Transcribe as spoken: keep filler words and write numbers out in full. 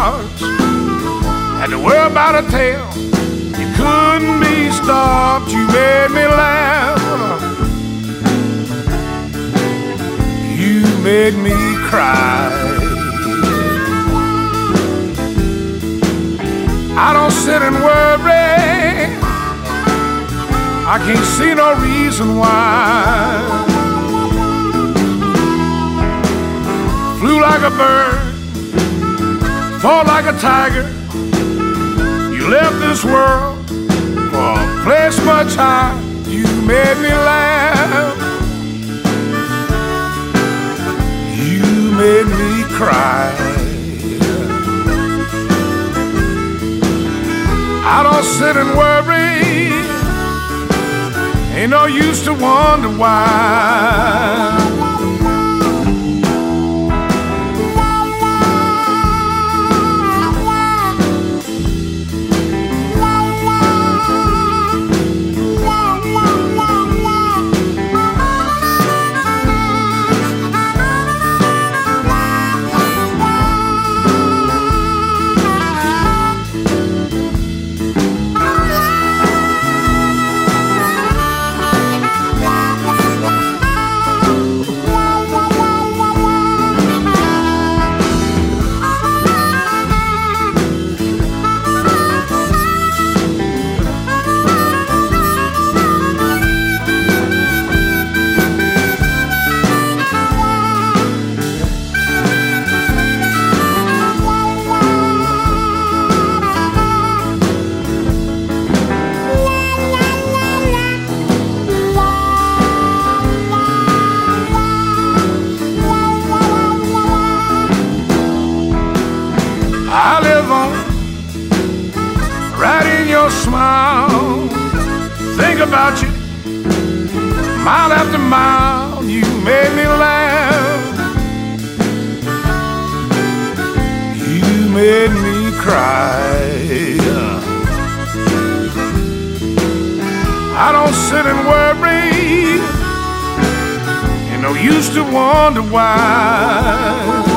hearts. Had to worry about a tale. You couldn't be stopped. You made me laugh. You made me cry. I don't sit and worry. I can't see no reason why. Flew like a bird, fought like a tiger. You left this world for a place much higher. You made me laugh. You made me cry. I don't sit and worry. Ain't no use to wonder why. I live on right in your smile. Think about you mile after mile. You made me laugh. You made me cry. I don't sit and worry. Ain't no use to wonder why.